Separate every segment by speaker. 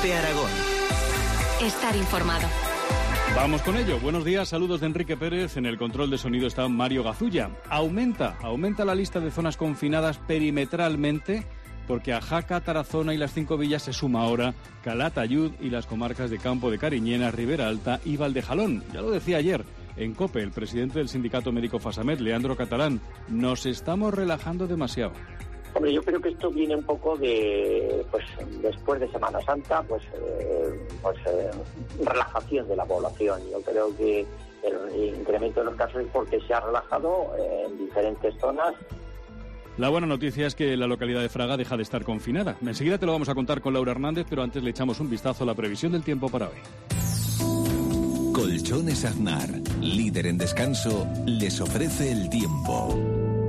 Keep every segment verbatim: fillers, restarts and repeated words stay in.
Speaker 1: COPE Aragón. Estar informado.
Speaker 2: Vamos con ello. Buenos días, saludos de Enrique Pérez. En el control de sonido está Mario Gazulla. Aumenta, aumenta la lista de zonas confinadas perimetralmente, porque a Jaca, Tarazona y las Cinco Villas se suma ahora Calatayud y las comarcas de Campo de Cariñena, Ribera Alta y Valdejalón. Ya lo decía ayer en COPE el presidente del sindicato médico Fasamed, Leandro Catalán. Nos estamos relajando demasiado.
Speaker 3: Hombre, yo creo que esto viene un poco de, pues, después de Semana Santa, pues, eh, pues eh, relajación de la población. Yo creo que el incremento de los casos es porque se ha relajado en diferentes zonas.
Speaker 2: La buena noticia es que la localidad de Fraga deja de estar confinada. Enseguida te lo vamos a contar con Laura Hernández, pero antes le echamos un vistazo a la previsión del tiempo para hoy.
Speaker 4: Colchones Aznar, líder en descanso, les ofrece el tiempo.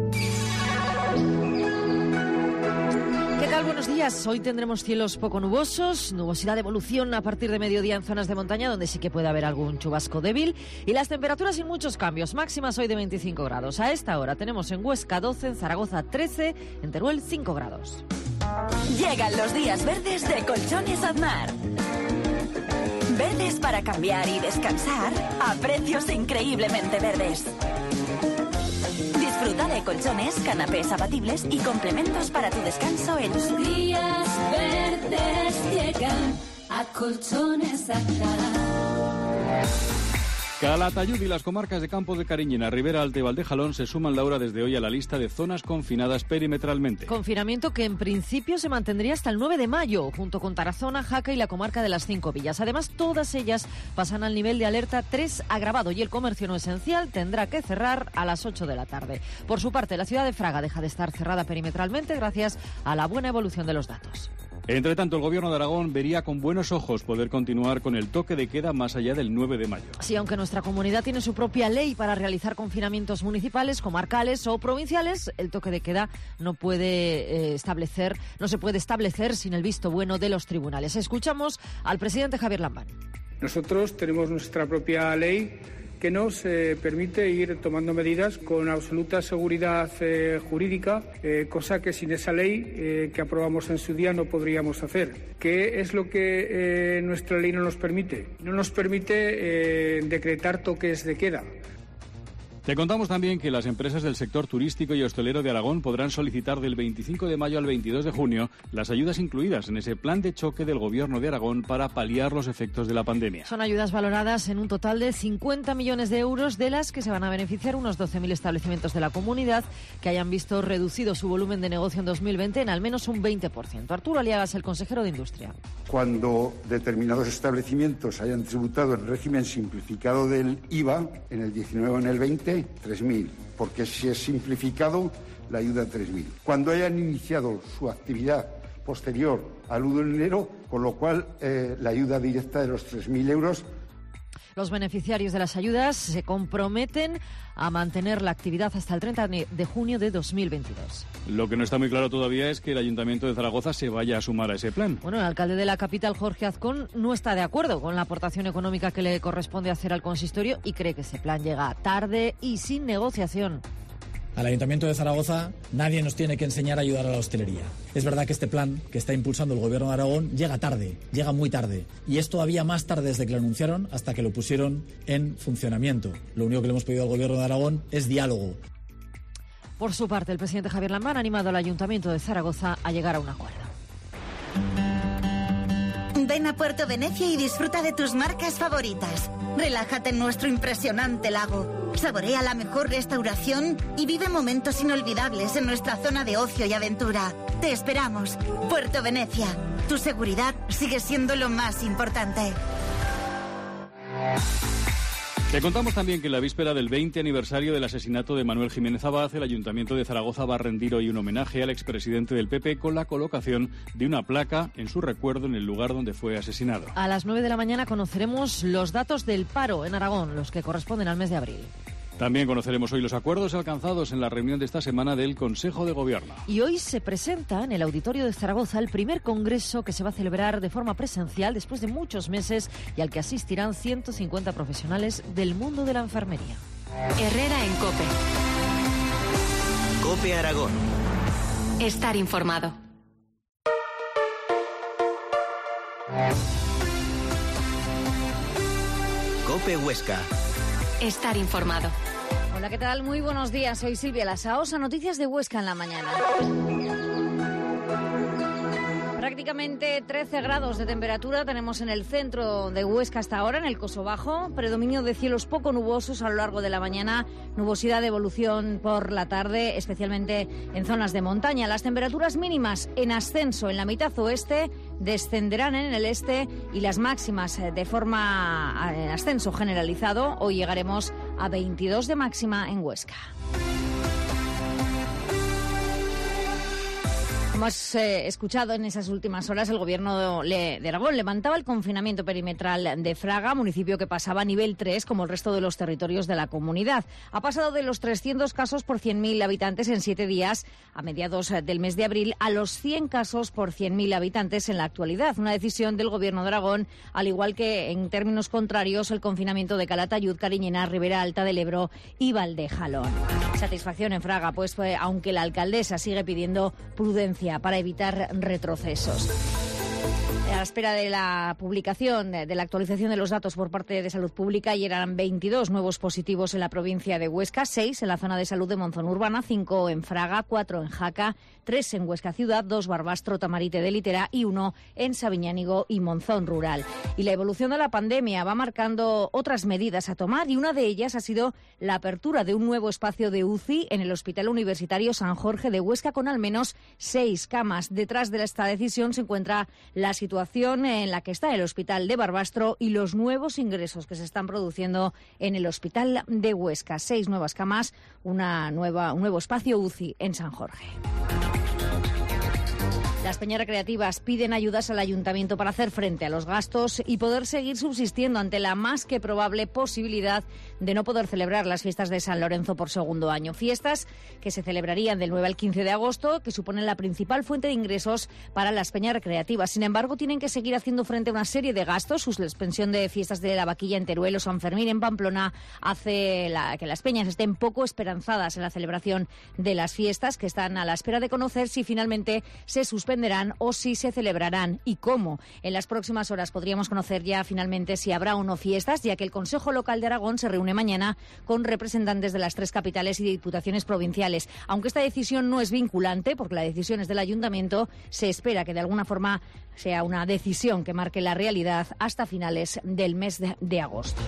Speaker 5: ¿Qué tal? Buenos días. Hoy tendremos cielos poco nubosos, nubosidad de evolución a partir de mediodía en zonas de montaña donde sí que puede haber algún chubasco débil y las temperaturas sin muchos cambios, máximas hoy de veinticinco grados. A esta hora tenemos en Huesca doce, en Zaragoza trece, en Teruel cinco grados.
Speaker 6: Llegan los días verdes de Colchones Aznar. Verdes para cambiar y descansar a precios increíblemente verdes. Disfruta de colchones, canapés abatibles y complementos para tu descanso en
Speaker 7: los días verdes llegan a Colchones Aznar.
Speaker 2: Calatayud y las comarcas de Campo de Cariñena, Ribera Alta y Valdejalón se suman, Laura, desde hoy a la lista de zonas confinadas perimetralmente.
Speaker 5: Confinamiento que en principio se mantendría hasta el nueve de mayo, junto con Tarazona, Jaca y la comarca de las Cinco Villas. Además, todas ellas pasan al nivel de alerta tres agravado y el comercio no esencial tendrá que cerrar a las ocho de la tarde. Por su parte, la ciudad de Fraga deja de estar cerrada perimetralmente gracias a la buena evolución de los datos.
Speaker 2: Entre tanto, el Gobierno de Aragón vería con buenos ojos poder continuar con el toque de queda más allá del nueve de mayo.
Speaker 5: Sí, aunque nuestra comunidad tiene su propia ley para realizar confinamientos municipales, comarcales o provinciales, el toque de queda no puede eh, establecer, no se puede establecer sin el visto bueno de los tribunales. Escuchamos al presidente Javier Lambán.
Speaker 8: Nosotros tenemos nuestra propia ley que nos eh, permite ir tomando medidas con absoluta seguridad eh, jurídica, eh, cosa que sin esa ley eh, que aprobamos en su día no podríamos hacer. ¿Qué es lo que eh, nuestra ley no nos permite? No nos permite eh, decretar toques de queda.
Speaker 2: Te contamos también que las empresas del sector turístico y hostelero de Aragón podrán solicitar del veinticinco de mayo al veintidós de junio las ayudas incluidas en ese plan de choque del Gobierno de Aragón para paliar los efectos de la pandemia.
Speaker 5: Son ayudas valoradas en un total de cincuenta millones de euros, de las que se van a beneficiar unos doce mil establecimientos de la comunidad que hayan visto reducido su volumen de negocio en dos mil veinte en al menos un veinte por ciento. Arturo Aliaga es el consejero de Industria.
Speaker 9: Cuando determinados establecimientos hayan tributado en régimen simplificado del I V A en el diecinueve o en el veinte, tres mil, porque si es simplificado, la ayuda tres mil. Cuando hayan iniciado su actividad posterior al uno de enero, con lo cual eh, la ayuda directa de los tres mil euros.
Speaker 5: Los beneficiarios de las ayudas se comprometen a mantener la actividad hasta el treinta de junio de dos mil veintidós.
Speaker 2: Lo que no está muy claro todavía es que el Ayuntamiento de Zaragoza se vaya a sumar a ese plan.
Speaker 5: Bueno, el alcalde de la capital, Jorge Azcón, no está de acuerdo con la aportación económica que le corresponde hacer al consistorio y cree que ese plan llega tarde y sin negociación.
Speaker 10: Al Ayuntamiento de Zaragoza nadie nos tiene que enseñar a ayudar a la hostelería. Es verdad que este plan que está impulsando el Gobierno de Aragón llega tarde, llega muy tarde. Y es todavía más tarde desde que lo anunciaron hasta que lo pusieron en funcionamiento. Lo único que le hemos pedido al Gobierno de Aragón es diálogo.
Speaker 5: Por su parte, el presidente Javier Lambán ha animado al Ayuntamiento de Zaragoza a llegar a un acuerdo.
Speaker 11: Ven a Puerto Venecia y disfruta de tus marcas favoritas. Relájate en nuestro impresionante lago. Saborea la mejor restauración y vive momentos inolvidables en nuestra zona de ocio y aventura. Te esperamos. Puerto Venecia. Tu seguridad sigue siendo lo más importante.
Speaker 2: Te contamos también que en la víspera del veinte aniversario del asesinato de Manuel Jiménez Abad, el Ayuntamiento de Zaragoza va a rendir hoy un homenaje al expresidente del P P con la colocación de una placa en su recuerdo en el lugar donde fue asesinado.
Speaker 5: A las nueve de la mañana conoceremos los datos del paro en Aragón, los que corresponden al mes de abril.
Speaker 2: También conoceremos hoy los acuerdos alcanzados en la reunión de esta semana del Consejo de Gobierno.
Speaker 5: Y hoy se presenta en el Auditorio de Zaragoza el primer congreso que se va a celebrar de forma presencial después de muchos meses y al que asistirán ciento cincuenta profesionales del mundo de la enfermería.
Speaker 1: Herrera en COPE. COPE Aragón. Estar informado.
Speaker 4: COPE Huesca.
Speaker 1: Estar informado.
Speaker 5: Hola, ¿qué tal? Muy buenos días. Soy Silvia Lasaosa. Noticias de Huesca en la mañana. Prácticamente trece grados de temperatura tenemos en el centro de Huesca hasta ahora, en el Coso Bajo. Predominio de cielos poco nubosos a lo largo de la mañana. Nubosidad de evolución por la tarde, especialmente en zonas de montaña. Las temperaturas mínimas en ascenso en la mitad oeste, descenderán en el este y las máximas de forma en ascenso generalizado. Hoy llegaremos a veintidós de máxima en Huesca. Hemos eh, escuchado en esas últimas horas, el Gobierno de, de Aragón levantaba el confinamiento perimetral de Fraga, municipio que pasaba a nivel tres como el resto de los territorios de la comunidad. Ha pasado de los trescientos casos por cien mil habitantes en siete días a mediados del mes de abril a los cien casos por cien mil habitantes en la actualidad. Una decisión del Gobierno de Aragón, al igual que en términos contrarios el confinamiento de Calatayud, Cariñena, Ribera Alta del Ebro y Valdejalón. Satisfacción en Fraga, pues fue, aunque la alcaldesa sigue pidiendo prudencia para evitar retrocesos. A la espera de la publicación de la actualización de los datos por parte de Salud Pública, ayer eran veintidós nuevos positivos en la provincia de Huesca, seis en la zona de salud de Monzón Urbana, cinco en Fraga, cuatro en Jaca, tres en Huesca Ciudad, dos Barbastro, Tamarite de Litera y uno en Sabiñánigo y Monzón Rural. Y la evolución de la pandemia va marcando otras medidas a tomar y una de ellas ha sido la apertura de un nuevo espacio de U C I en el Hospital Universitario San Jorge de Huesca con al menos seis camas. Detrás de esta decisión se encuentra la situación en la que está el Hospital de Barbastro y los nuevos ingresos que se están produciendo en el Hospital de Huesca. Seis nuevas camas, una nueva, un nuevo espacio U C I en San Jorge. Las peñas recreativas piden ayudas al ayuntamiento para hacer frente a los gastos y poder seguir subsistiendo ante la más que probable posibilidad de no poder celebrar las fiestas de San Lorenzo por segundo año. Fiestas que se celebrarían del nueve al quince de agosto, que suponen la principal fuente de ingresos para las peñas recreativas. Sin embargo, tienen que seguir haciendo frente a una serie de gastos. Su suspensión de fiestas de la Vaquilla en Teruel o San Fermín en Pamplona hace la, que las peñas estén poco esperanzadas en la celebración de las fiestas, que están a la espera de conocer si finalmente se suspenderán o si se celebrarán y cómo. En las próximas horas podríamos conocer ya finalmente si habrá o no fiestas, ya que el Consejo Local de Aragón se reúne mañana con representantes de las tres capitales y diputaciones provinciales. Aunque esta decisión no es vinculante, porque la decisión es del Ayuntamiento, se espera que de alguna forma sea una decisión que marque la realidad hasta finales del mes de, de agosto.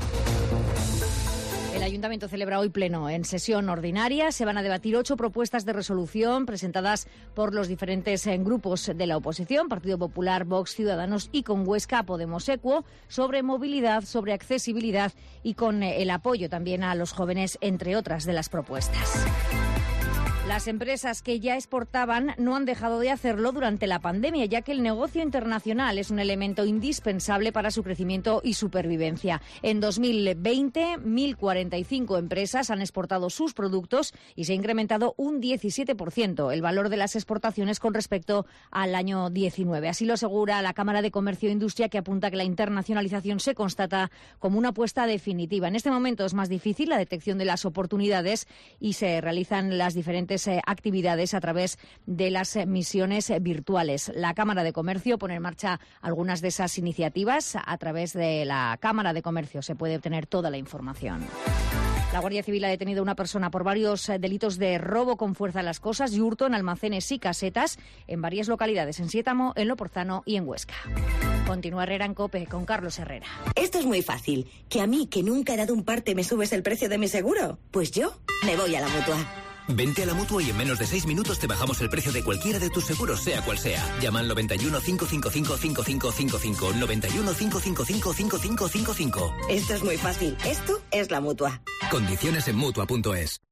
Speaker 5: El Ayuntamiento celebra hoy pleno en sesión ordinaria. Se van a debatir ocho propuestas de resolución presentadas por los diferentes eh, grupos de la oposición, Partido Popular, Vox, Ciudadanos y con Huesca Podemos Equo, sobre movilidad, sobre accesibilidad y con eh, el apoyo también a los jóvenes, entre otras de las propuestas. Las empresas que ya exportaban no han dejado de hacerlo durante la pandemia, ya que el negocio internacional es un elemento indispensable para su crecimiento y supervivencia. En dos mil veinte, mil cuarenta y cinco empresas han exportado sus productos y se ha incrementado un diecisiete por ciento el valor de las exportaciones con respecto al año diecinueve. Así lo asegura la Cámara de Comercio e Industria, que apunta que la internacionalización se constata como una apuesta definitiva. En este momento es más difícil la detección de las oportunidades y se realizan las diferentes actividades a través de las misiones virtuales. La Cámara de Comercio pone en marcha algunas de esas iniciativas. A través de la Cámara de Comercio se puede obtener toda la información. La Guardia Civil ha detenido a una persona por varios delitos de robo con fuerza a las cosas y hurto en almacenes y casetas en varias localidades, en Siétamo, en Loporzano y en Huesca. Continúa Herrera en COPE con Carlos Herrera.
Speaker 12: Esto es muy fácil. ¿Que a mí, que nunca he dado un parte, me subes el precio de mi seguro? Pues yo me voy a la Mutua.
Speaker 13: Vente a la Mutua y en menos de seis minutos te bajamos el precio de cualquiera de tus seguros, sea cual sea. Llama al noventa y uno, cinco cinco cinco, cinco cinco cinco cinco, noventa y uno, cinco cinco cinco, cinco cinco cinco cinco.
Speaker 12: Esto es muy fácil. Esto es la Mutua.
Speaker 13: Condiciones en Mutua punto es.